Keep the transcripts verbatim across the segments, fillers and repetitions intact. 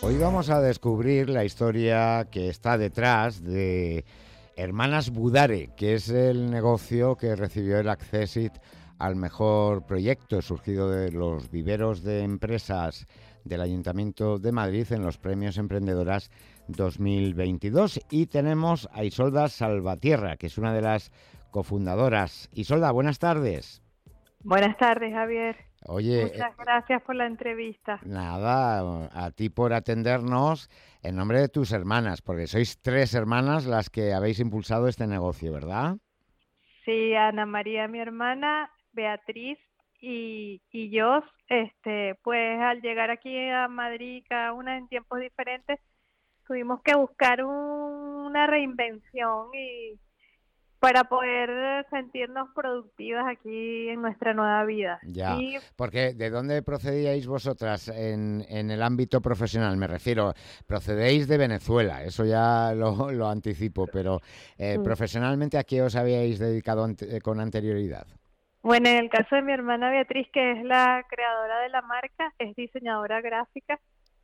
Hoy vamos a descubrir la historia que está detrás de Hermanas Budare, que es el negocio que recibió el Accessit al mejor proyecto surgido de los viveros de empresas del Ayuntamiento de Madrid en los Premios Emprendedoras dos mil veintidós. Y tenemos a Isolda Salvatierra, que es una de las cofundadoras. Isolda, buenas tardes. Buenas tardes, Javier. Oye, Muchas gracias por la entrevista. nada, a ti por atendernos en nombre de tus hermanas, porque sois tres hermanas las que habéis impulsado este negocio, ¿verdad? Sí, Ana María, mi hermana, Beatriz y, y yo, este, pues al llegar aquí a Madrid, cada una en tiempos diferentes, tuvimos que buscar un- una reinvención y para poder sentirnos productivas aquí en nuestra nueva vida. Ya, Y porque ¿de dónde procedíais vosotras en, en el ámbito profesional? Me refiero, procedéis de Venezuela, eso ya lo, lo anticipo, pero eh, mm, profesionalmente, ¿a qué os habíais dedicado ante- eh, con anterioridad? bueno, en el caso de mi hermana Beatriz, que es la creadora de la marca, es diseñadora gráfica.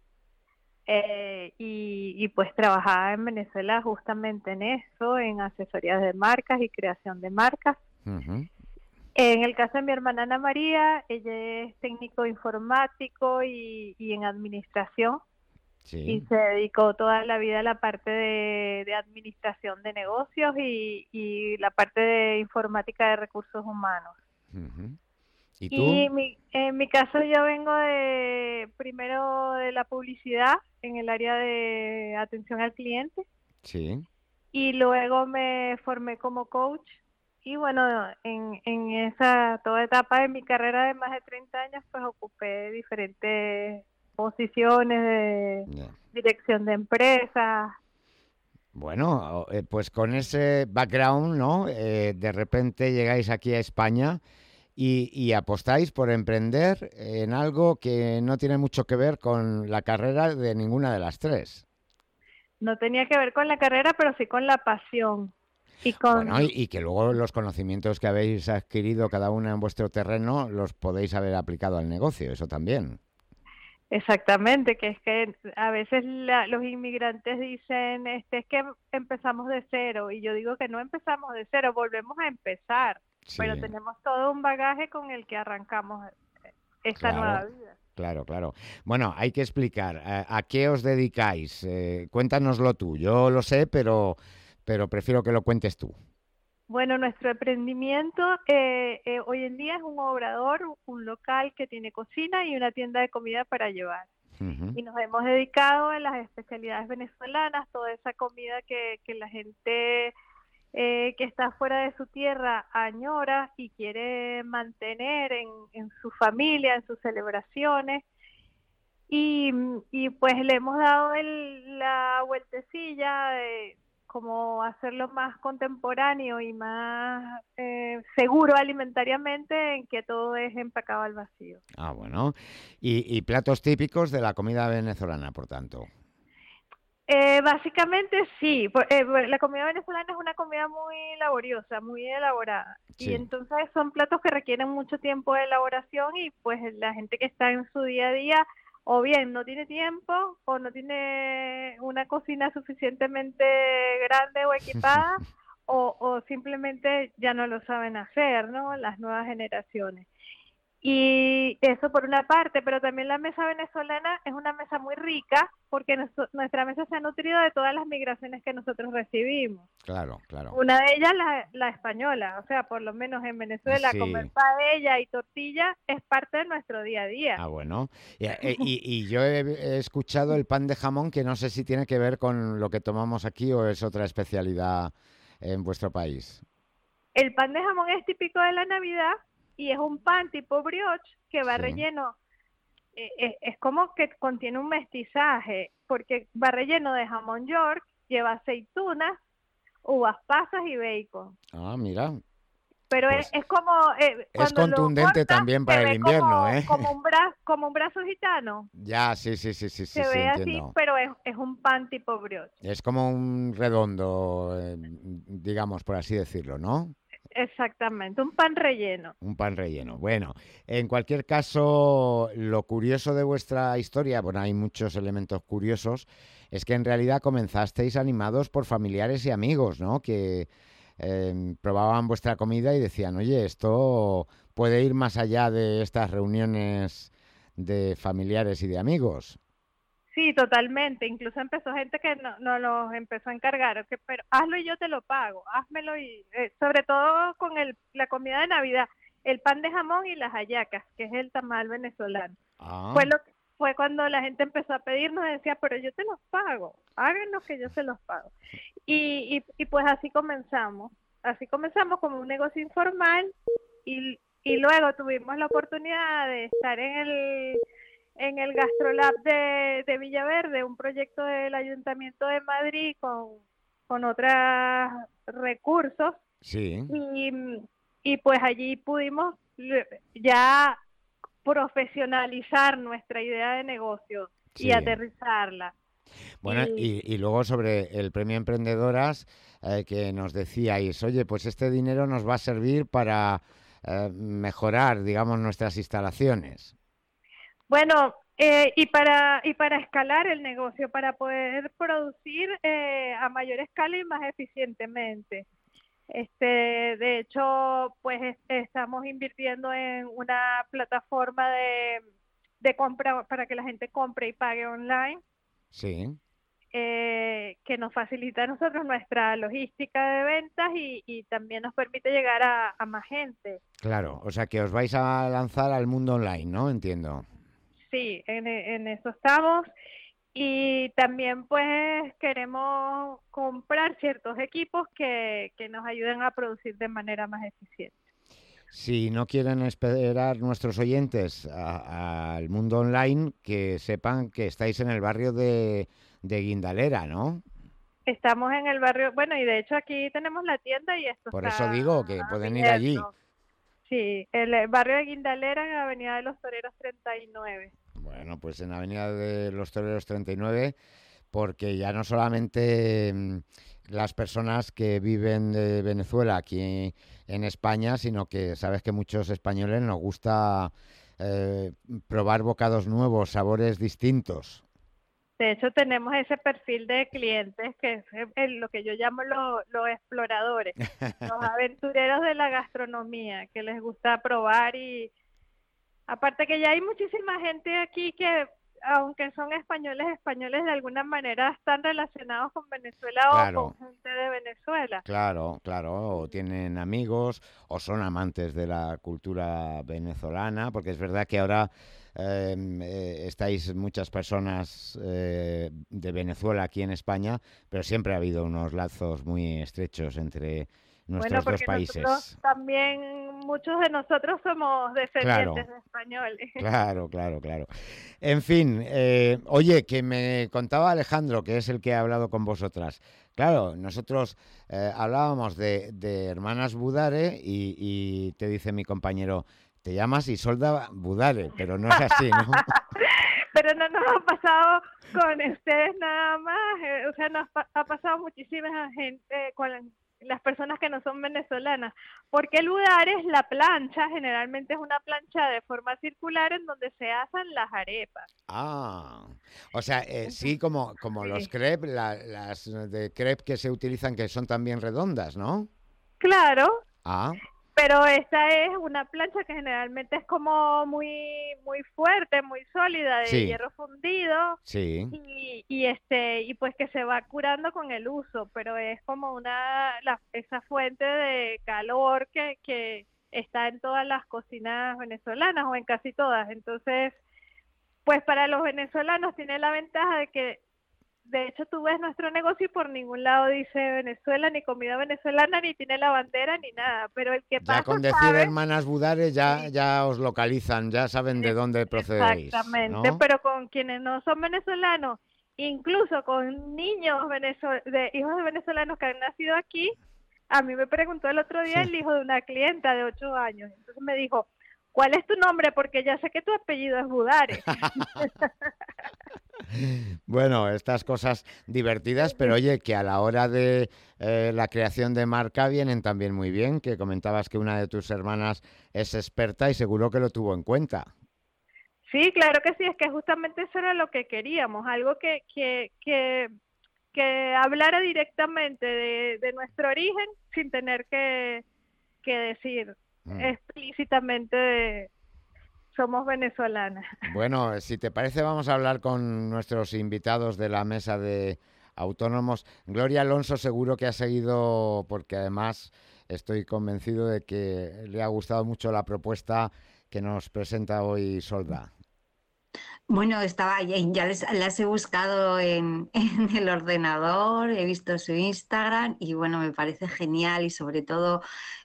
Eh, y, y pues trabajaba en Venezuela justamente en eso, en asesorías de marcas y creación de marcas. Ujú. En el caso de mi hermana Ana María, ella es técnico informático y, y en administración y Sí. se dedicó toda la vida a la parte de, de administración de negocios y, y la parte de informática de recursos humanos. Ujú. ¿Y Y tú? mi, en mi caso yo vengo de primero de la publicidad en el área de atención al cliente Sí. y luego me formé como coach y bueno, en, en esa toda etapa de mi carrera de más de treinta años pues ocupé diferentes posiciones de Ya. dirección de empresas. Bueno, o- eh, pues con ese background, ¿no? Eh, de repente llegáis aquí a España y, y apostáis por emprender en algo que no tiene mucho que ver con la carrera de ninguna de las tres. No tenía que ver con la carrera, pero sí con la pasión y Bueno, y, con. y que luego los conocimientos que habéis adquirido cada una en vuestro terreno los podéis haber aplicado al negocio, eso también. Exactamente, que es que a veces la- los inmigrantes dicen, este, es que empezamos de cero, y yo digo que no empezamos de cero, volvemos a empezar, pero Sí, tenemos todo un bagaje con el que arrancamos esta nueva claro, vida. claro, claro. Bueno, hay que explicar a, a qué os dedicáis. Eh, cuéntanoslo tú. Yo lo sé, pero, pero prefiero que lo cuentes tú. Bueno, nuestro emprendimiento eh, eh, hoy en día es un obrador, un local que tiene cocina y una tienda de comida para llevar. Ujú. Y nos hemos dedicado a las especialidades venezolanas, toda esa comida que, que la gente eh, que está fuera de su tierra añora y quiere mantener en, en su familia, en sus celebraciones. Y, y pues le hemos dado el, la vueltecilla de como hacerlo más contemporáneo y más eh, seguro alimentariamente en que todo es empacado al vacío. Ah, bueno. Y, y platos típicos de la comida venezolana, por tanto. Eh, básicamente sí, por- eh, por- la comida venezolana es una comida muy laboriosa, muy elaborada y Sí. entonces son platos que requieren mucho tiempo de elaboración y pues la gente que está en su día a día o bien no tiene tiempo o no tiene una cocina suficientemente grande o equipada o, o simplemente ya no lo saben hacer, ¿no? Las nuevas generaciones. Y eso por una parte, pero también la mesa venezolana es una mesa muy rica porque nuestro- nuestra mesa se ha nutrido de todas las migraciones que nosotros recibimos. Claro, claro. Una de ellas la, la española, o sea, por lo menos en Venezuela comer Sí. paella y tortilla es parte de nuestro día a día. Ah, bueno. Y, eh, y- y yo he, he escuchado el pan de jamón, que no sé si tiene que ver con lo que tomamos aquí o es otra especialidad en vuestro país. El pan de jamón es típico de la Navidad y es un pan tipo brioche que va Sí. relleno, eh, eh, es como que contiene un mestizaje porque va relleno de jamón york, lleva aceitunas, uvas pasas y bacon. Ah, mira. Pero es, Pues es como eh, es cuando lo contundente cortas también se para el ve invierno, como ¿eh? como un brazo como un brazo gitano, Ya, sí, sí, sí, sí, sí, se sí, ve así, entiendo. pero es, es un pan tipo brioche. Es como un redondo, eh, digamos, por así decirlo, ¿no? Exactamente, un pan relleno. Un pan relleno. Bueno, en cualquier caso, lo curioso de vuestra historia, bueno, hay muchos elementos curiosos, es que en realidad comenzasteis animados por familiares y amigos, ¿no? Que eh, probaban vuestra comida y decían, oye, esto puede ir más allá de estas reuniones de familiares y de amigos. Sí, totalmente. Incluso empezó gente que no, no los empezó a encargar, que, pero hazlo y yo te lo pago, házmelo y eh, sobre todo con el, la comida de Navidad, el pan de jamón y las hallacas, que es el tamal venezolano. Ah, Fue lo que- fue cuando la gente empezó a pedirnos, decía, pero yo te los pago, háganos que yo se los pago. Y, y, y pues así comenzamos, así comenzamos como un negocio informal y, y luego tuvimos la oportunidad de estar en el en el GastroLab de, de Villaverde, un proyecto del Ayuntamiento de Madrid con, con otros recursos sí, y, y pues allí pudimos ya profesionalizar nuestra idea de negocio y sí. aterrizarla. Bueno, Y y, y luego sobre el premio Emprendedoras, eh, que nos decíais, oye, pues este dinero nos va a servir para eh, mejorar, digamos, nuestras instalaciones. bueno, eh, y para y para escalar el negocio, para poder producir eh, a mayor escala y más eficientemente. Este, de hecho, pues es- estamos invirtiendo en una plataforma de, de compra para que la gente compre y pague online, Sí, eh, que nos facilita a nosotros nuestra logística de ventas y, y también nos permite llegar a, a más gente. claro. O sea que os vais a lanzar al mundo online, ¿no? Entiendo. Sí, en, e- en eso estamos. Y también pues queremos comprar ciertos equipos que, que nos ayuden a producir de manera más eficiente. Si no quieren esperar nuestros oyentes a- al mundo online, que sepan que estáis en el barrio de, de Guindalera, ¿no? Estamos en el barrio, bueno, y de hecho aquí tenemos la tienda y esto Por eso está digo que pueden ir allí. abierto. Sí, el eh, barrio de Guindalera en Avenida de los Toreros treinta y nueve. Bueno, pues en Avenida de los Toreros treinta y nueve, porque ya no solamente mm, las personas que viven de Venezuela aquí en España, sino que sabes que muchos españoles nos gusta eh, probar bocados nuevos, sabores distintos. De hecho, tenemos ese perfil de clientes que es eh, el- lo que yo llamo lo- los exploradores, los aventureros de la gastronomía, que les gusta probar y aparte que ya hay muchísima gente aquí que, aunque son españoles, españoles de alguna manera están relacionados con Venezuela o Claro, con gente de Venezuela. claro, claro, o tienen amigos o son amantes de la cultura venezolana, porque es verdad que ahora eh, eh, estáis muchas personas eh, de Venezuela aquí en España, pero siempre ha habido unos lazos muy estrechos entre Bueno, nuestros dos porque nosotros países. también, muchos de nosotros somos descendientes Claro, de españoles. claro, claro, claro. En fin, eh, oye, que me contaba Alejandro, que es el que ha hablado con vosotras. Claro, nosotros eh, hablábamos de, de hermanas Budare y, y te dice mi compañero, te llamas Isolda Budare, pero no es así, ¿no? Pero no nos ha pasado con ustedes nada más, eh, o sea, nos pa- ha pasado muchísima gente con las personas que no son venezolanas, porque el udar es la plancha, generalmente es una plancha de forma circular en donde se asan las arepas. Ah, o sea, eh, sí, Entonces, como, como los sí. crepes, la- las de crepe que se utilizan que son también redondas, ¿no? Claro, Ah, pero esta es una plancha que generalmente es como muy muy fuerte, muy sólida, de sí, hierro fundido sí. y, y este y pues que se va curando con el uso, pero es como una la, esa fuente de calor que que está en todas las cocinas venezolanas o en casi todas. Entonces, pues para los venezolanos tiene la ventaja de que de hecho, tú ves nuestro negocio y por ningún lado dice Venezuela, ni comida venezolana, ni tiene la bandera, ni nada. Pero el que Ya pasa con decir sabe, hermanas Budare ya, sí, ya os localizan, ya saben de es- dónde procedéis, exactamente. ¿no? Pero con quienes no son venezolanos, incluso con niños venezo- de hijos de venezolanos que han nacido aquí, a mí me preguntó el otro día el hijo de una clienta de ocho años. Entonces me dijo, ¿cuál es tu nombre? Porque ya sé que tu apellido es Budare. Bueno, estas cosas divertidas, pero oye, que a la hora de eh, la creación de marca vienen también muy bien, que comentabas que una de tus hermanas es experta y seguro que lo tuvo en cuenta. Sí, claro que sí, es que justamente eso era lo que queríamos, algo que, que, que, que hablara directamente de, de nuestro origen sin tener que, que decir Mm. explícitamente de, somos venezolanas. Bueno, si te parece, vamos a hablar con nuestros invitados de la mesa de autónomos. Gloria Alonso seguro que ha seguido, porque además estoy convencido de que le ha gustado mucho la propuesta que nos presenta hoy Solda. Bueno, estaba ya, ya les, las he buscado en, en el ordenador, he visto su Instagram y bueno, me parece genial y sobre todo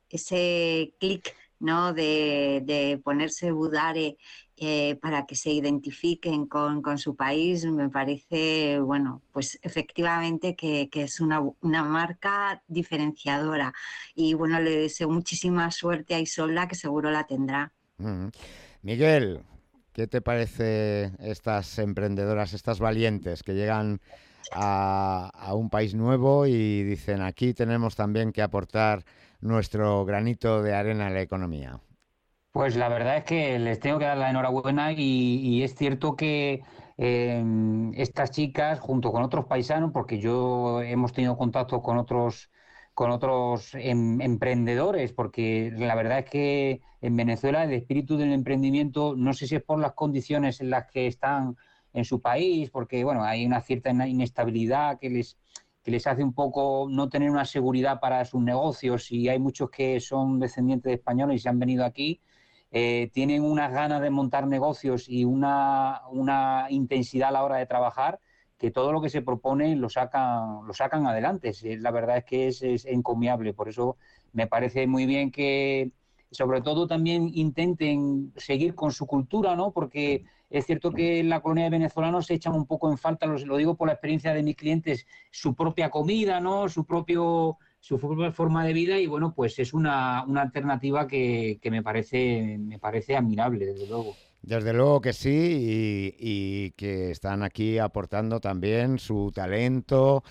ese clic, ¿no? de, de ponerse Budare eh, para que se identifiquen con, con su país, me parece, bueno, pues efectivamente que, que es una, una marca diferenciadora y bueno, le deseo muchísima suerte a Isolda que seguro la tendrá. Mm. Miguel, ¿qué te parece estas emprendedoras, estas valientes que llegan a, a un país nuevo y dicen aquí tenemos también que aportar nuestro granito de arena a la economía? Pues la verdad es que les tengo que dar la enhorabuena y, y es cierto que eh, estas chicas, junto con otros paisanos, porque yo hemos tenido contacto con otros, con otros em- emprendedores, porque la verdad es que en Venezuela el espíritu del emprendimiento, no sé si es por las condiciones en las que están en su país, porque bueno, hay una cierta ina- inestabilidad que les, que les hace un poco no tener una seguridad para sus negocios y hay muchos que son descendientes de españoles y se han venido aquí eh, tienen unas ganas de montar negocios y una, una intensidad a la hora de trabajar que todo lo que se propone lo sacan, lo sacan adelante. La verdad es que es, es encomiable. Por eso me parece muy bien que, sobre todo, también intenten seguir con su cultura, ¿no? Porque es cierto que en la colonia de venezolanos se echan un poco en falta, lo, lo digo por la experiencia de mis clientes, su propia comida, ¿no? Su propio su propia forma de vida y bueno, pues es una, una alternativa que, que me parece, me parece admirable, desde luego. Desde luego que sí, y, y que están aquí aportando también su talento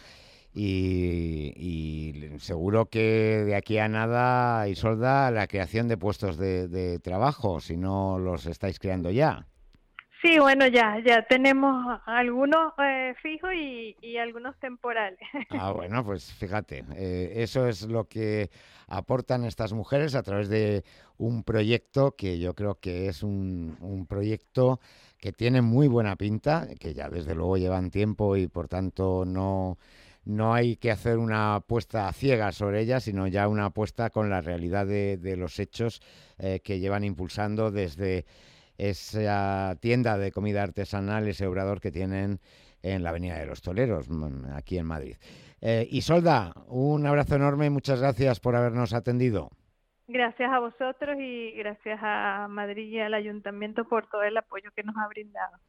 y, y seguro que de aquí a nada, Isolda, la creación de puestos de, de trabajo, si no los estáis creando ya. Sí, bueno, ya, ya tenemos algunos eh, fijos y, y algunos temporales. Ah, bueno, pues fíjate, eh, eso es lo que aportan estas mujeres a través de un proyecto que yo creo que es un, un proyecto que tiene muy buena pinta, que ya desde luego llevan tiempo y por tanto no, no hay que hacer una apuesta ciega sobre ella, sino ya una apuesta con la realidad de, de los hechos eh, que llevan impulsando desde esa tienda de comida artesanal, ese obrador que tienen en la Avenida de los Toleros, mm, aquí en Madrid. Eh, Isolda, un abrazo enorme y muchas gracias por habernos atendido. Gracias a vosotros y gracias a Madrid y al ayuntamiento por todo el apoyo que nos ha brindado.